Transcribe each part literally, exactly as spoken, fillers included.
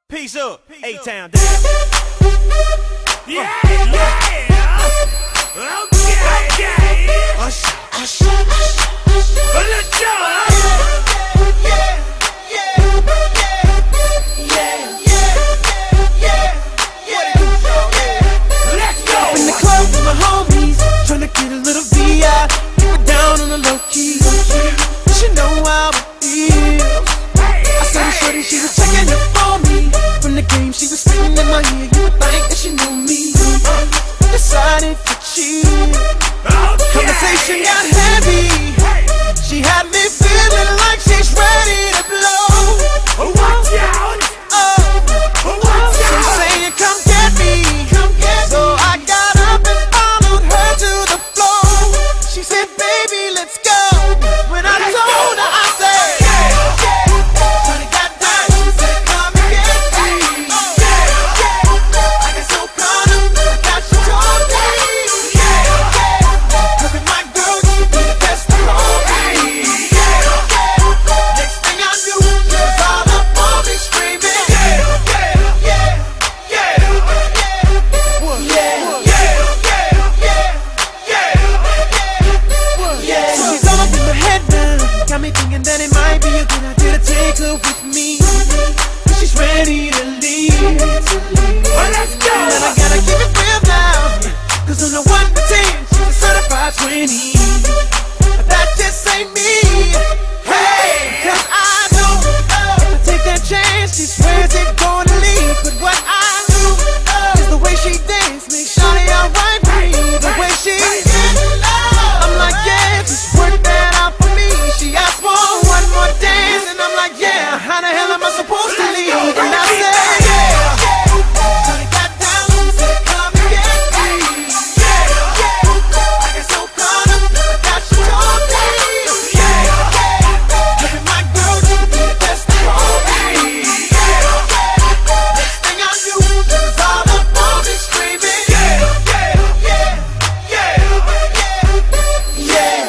Peace up, A-Town down. Yeah, yeah. Okay, okay. Ush, ush, ush, ush. Let's go. Yeah, yeah, yeah, yeah, yeah, yeah, yeah. Let's go. In the club with my homies, tryna get a little V I, keep it down on the low key. She know how it feels. I saw the shorty, she was checking up on me. From the game, she was spitting in my ear. You would think that she knew me. Decided to cheat. Conversation got heavy. She had me feeling like she's ready to blow. Watch out. Oh, Watch she's out. saying, "Come get me." Come get so I got up and followed her to the floor. She said, "Baby, let's go." When I told her, I said, "Shawty got down." She said, "Come and get me." I got so caught up that she told me, "Look at my girl, you be the best of all me." Next thing I knew, she was all up on me screaming, "Yeah, yeah, yeah, yeah, yeah." So she's all up in my head now, got me thinking that it might be a good idea to take her with me. She's ready to leave. Well, let's go. And I gotta keep it real now, cause on the one to ten, she's a certified twenty. But that just ain't me. Hey, cause I know if I take that chance, she swears it's gonna leave. But what I do is the way she dance makes Shawty alright with me. The way she I'm like, yeah, just work that out for me. She asked for one more dance, and I'm like, yeah, how the hell am I supposed to leave? And I said, yeah. Shawty got down, she said, "Come and get me." I got so caught up that she told me, "Look at my girl, you be the best of all me." Next thing I knew, she was all up on me screaming, "Yeah, yeah, yeah, yeah, yeah,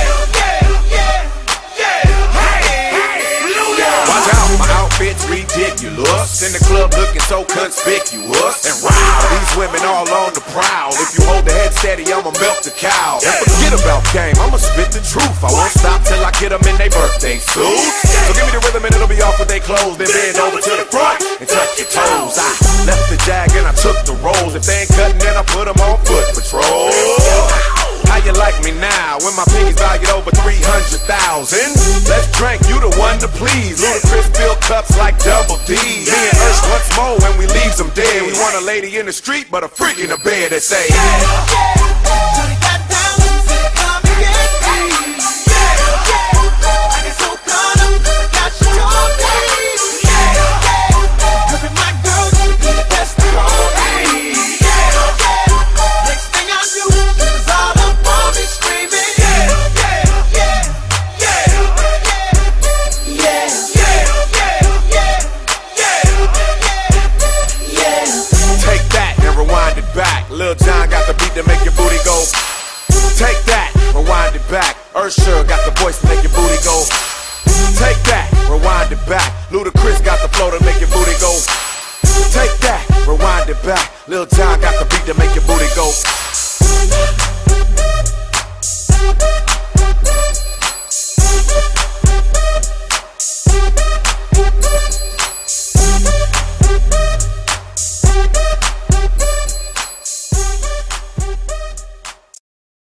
Watch out, my outfit's ridiculous. In the club looking so conspicuous. And wow, these women all on the prowl. If you hold the head steady, I'ma milk the cow. And forget about game, I'ma spit the truth. I won't stop till I get them in their birthday suits. So give me the rhythm and it'll be off with their clothes. Then bend over to the front and touch your toes. I left the jag and I took the rolls. If they ain't cutting, then I put them on foot patrol. How you like me now when my pinkies valued over three hundred thousand? Let's drink, you the one to please. Ludacris fill cups like Double D. Me and Ursh once more when we leave them dead. We want a lady in the street, but a freak in the bed that say, Shawty got down, she said, "Come and get me." I got so caught up that she told me, "Look at my girl, you be the best of all me." Next thing I knew, she was all up on me screaming, "Yeah, yeah, yeah, yeah, yeah, yeah, yeah." take that and rewind it back. Lil Jon got the beat to make your booty go. Take that, rewind it back. Usher got the voice to make your booty go. Take that, rewind it back. Ludacris got the flow to make your booty go. Take that, rewind it back. Lil Jon got the beat to make your booty go.